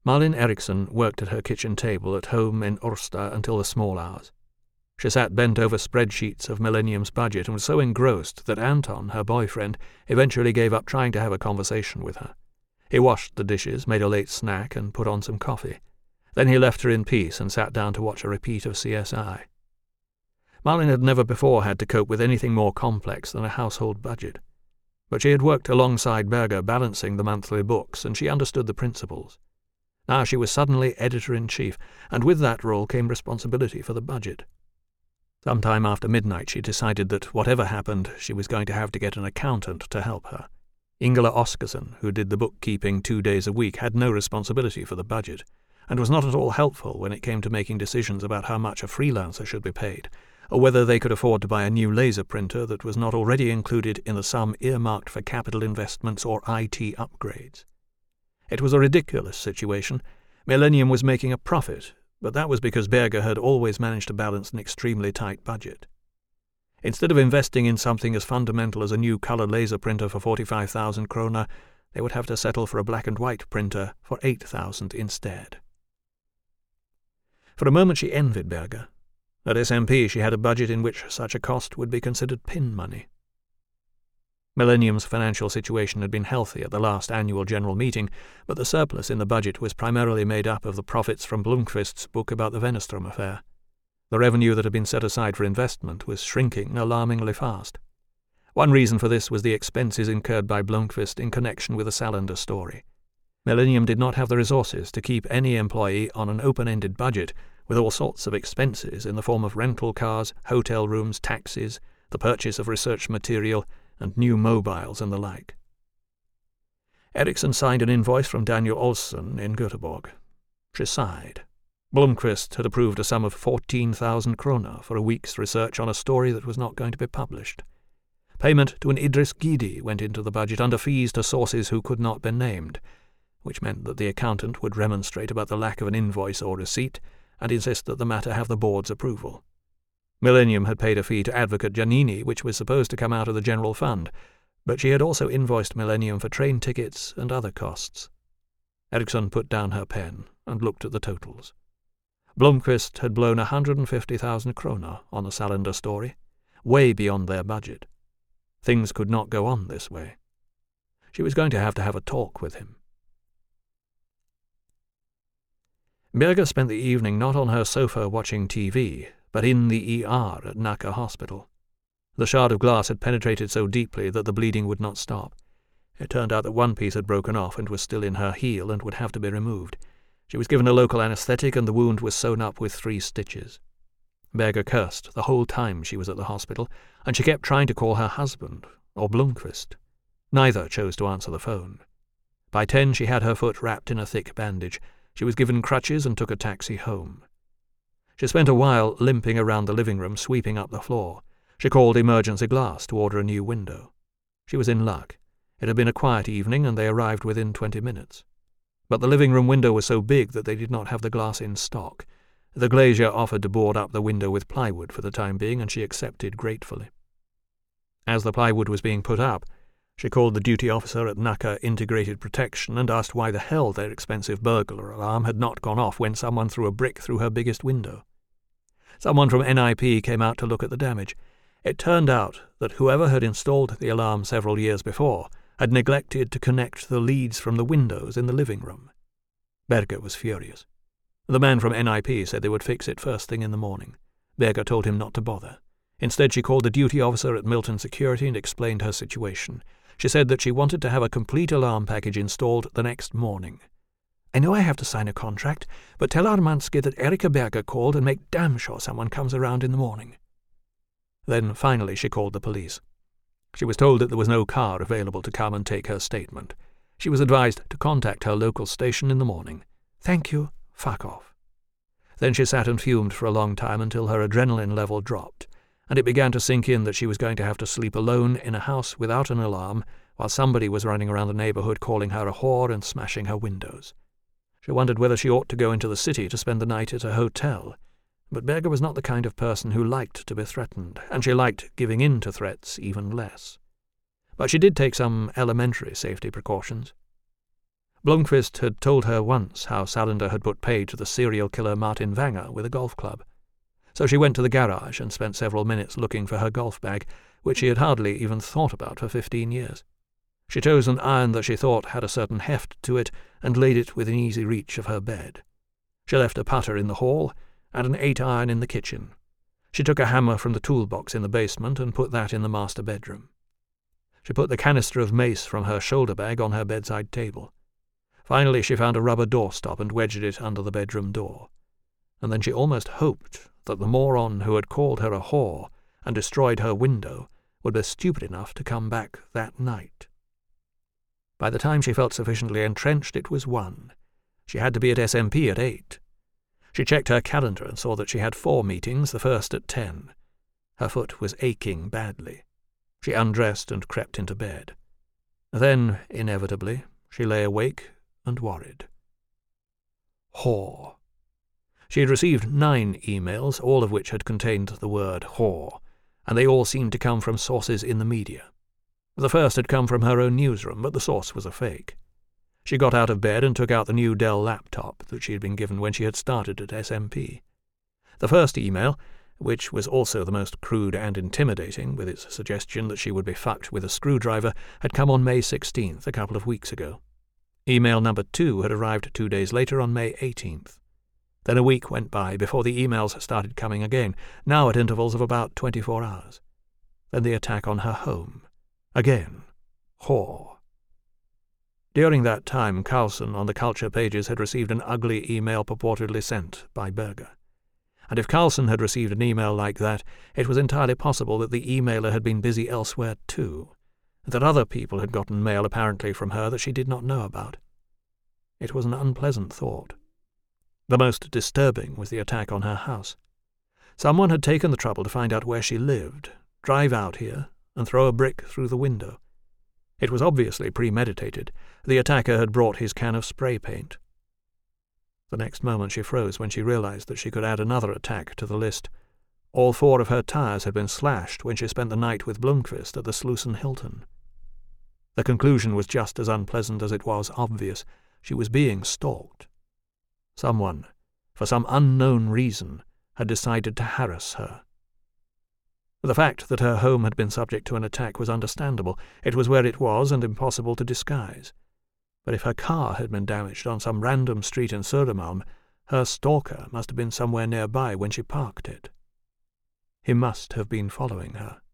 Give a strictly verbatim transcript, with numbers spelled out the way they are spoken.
Malin Eriksson worked at her kitchen table at home in Orsta until the small hours. She sat bent over spreadsheets of Millennium's budget and was so engrossed that Anton, her boyfriend, eventually gave up trying to have a conversation with her. He washed the dishes, made a late snack, and put on some coffee. Then he left her in peace and sat down to watch a repeat of C S I. Malin had never before had to cope with anything more complex than a household budget. But she had worked alongside Berger balancing the monthly books, and she understood the principles. Now she was suddenly editor-in-chief, and with that role came responsibility for the budget. Sometime after midnight she decided that whatever happened, she was going to have to get an accountant to help her. Ingela Oskarsson, who did the bookkeeping two days a week, had no responsibility for the budget, and was not at all helpful when it came to making decisions about how much a freelancer should be paid, or whether they could afford to buy a new laser printer that was not already included in the sum earmarked for capital investments or I T upgrades. It was a ridiculous situation. Millennium was making a profit, but that was because Berger had always managed to balance an extremely tight budget. Instead of investing in something as fundamental as a new color laser printer for forty-five thousand krona, they would have to settle for a black-and-white printer for eight thousand instead. For a moment she envied Berger. At S M P she had a budget in which such a cost would be considered pin money. Millennium's financial situation had been healthy at the last annual general meeting, but the surplus in the budget was primarily made up of the profits from Blomqvist's book about the Wennerström affair. The revenue that had been set aside for investment was shrinking alarmingly fast. One reason for this was the expenses incurred by Blomqvist in connection with the Salander story. Millennium did not have the resources to keep any employee on an open-ended budget with all sorts of expenses in the form of rental cars, hotel rooms, taxis, the purchase of research material, and new mobiles and the like. Eriksson signed an invoice from Daniel Olsson in Göteborg. She sighed. Blomqvist had approved a sum of fourteen thousand krona for a week's research on a story that was not going to be published. Payment to an Idris Gidi went into the budget under fees to sources who could not be named, which meant that the accountant would remonstrate about the lack of an invoice or receipt and insist that the matter have the board's approval. Millennium had paid a fee to Advocate Giannini, which was supposed to come out of the general fund, but she had also invoiced Millennium for train tickets and other costs. Eriksson put down her pen and looked at the totals. Blomqvist had blown one hundred fifty thousand krona on the Salander story, way beyond their budget. Things could not go on this way. She was going to have to have a talk with him. Berger spent the evening not on her sofa watching T V, but in the E R at Nacka Hospital. The shard of glass had penetrated so deeply that the bleeding would not stop. It turned out that one piece had broken off and was still in her heel and would have to be removed. She was given a local anaesthetic and the wound was sewn up with three stitches. Berger cursed the whole time she was at the hospital, and she kept trying to call her husband, or Blomqvist. Neither chose to answer the phone. By ten she had her foot wrapped in a thick bandage. She was given crutches and took a taxi home. She spent a while limping around the living room, sweeping up the floor. She called Emergency Glass to order a new window. She was in luck. It had been a quiet evening, and they arrived within twenty minutes. But the living room window was so big that they did not have the glass in stock. The glazier offered to board up the window with plywood for the time being, and she accepted gratefully. As the plywood was being put up, she called the duty officer at Nacka Integrated Protection and asked why the hell their expensive burglar alarm had not gone off when someone threw a brick through her biggest window. Someone from N I P came out to look at the damage. It turned out that whoever had installed the alarm several years before had neglected to connect the leads from the windows in the living room. Berger was furious. The man from N I P said they would fix it first thing in the morning. Berger told him not to bother. Instead, she called the duty officer at Milton Security and explained her situation. She said that she wanted to have a complete alarm package installed the next morning. "I know I have to sign a contract, but tell Armansky that Erika Berger called and make damn sure someone comes around in the morning." Then finally she called the police. She was told that there was no car available to come and take her statement. She was advised to contact her local station in the morning. "Thank you, fuck off." Then she sat and fumed for a long time until her adrenaline level dropped, and it began to sink in that she was going to have to sleep alone in a house without an alarm while somebody was running around the neighborhood calling her a whore and smashing her windows. She wondered whether she ought to go into the city to spend the night at a hotel, but Berger was not the kind of person who liked to be threatened, and she liked giving in to threats even less. But she did take some elementary safety precautions. Blomqvist had told her once how Salander had put pay to the serial killer Martin Wanger with a golf club. So she went to the garage and spent several minutes looking for her golf bag, which she had hardly even thought about for fifteen years. She chose an iron that she thought had a certain heft to it and laid it within easy reach of her bed. She left a putter in the hall and an eight-iron in the kitchen. She took a hammer from the toolbox in the basement and put that in the master bedroom. She put the canister of mace from her shoulder bag on her bedside table. Finally she found a rubber doorstop and wedged it under the bedroom door. And then she almost hoped that the moron who had called her a whore and destroyed her window would be stupid enough to come back that night. By the time she felt sufficiently entrenched, it was one. She had to be at S M P at eight. She checked her calendar and saw that she had four meetings, the first at ten. Her foot was aching badly. She undressed and crept into bed. Then, inevitably, she lay awake and worried. Whore. She had received nine emails, all of which had contained the word whore, and they all seemed to come from sources in the media. The first had come from her own newsroom, but the source was a fake. She got out of bed and took out the new Dell laptop that she had been given when she had started at S M P. The first email, which was also the most crude and intimidating, with its suggestion that she would be fucked with a screwdriver, had come on May sixteenth, a couple of weeks ago. Email number two had arrived two days later on May eighteenth. Then a week went by before the emails started coming again, now at intervals of about twenty-four hours. Then the attack on her home. Again. Whore. During that time, Carlson on the culture pages had received an ugly email purportedly sent by Berger. And if Carlson had received an email like that, it was entirely possible that the emailer had been busy elsewhere too, and that other people had gotten mail apparently from her that she did not know about. It was an unpleasant thought. The most disturbing was the attack on her house. Someone had taken the trouble to find out where she lived, drive out here, and throw a brick through the window. It was obviously premeditated. The attacker had brought his can of spray paint. The next moment she froze when she realized that she could add another attack to the list. All four of her tires had been slashed when she spent the night with Blomqvist at the Slusen Hilton. The conclusion was just as unpleasant as it was obvious. She was being stalked. Someone, for some unknown reason, had decided to harass her. The fact that her home had been subject to an attack was understandable. It was where it was and impossible to disguise. But if her car had been damaged on some random street in Södermalm, her stalker must have been somewhere nearby when she parked it. He must have been following her.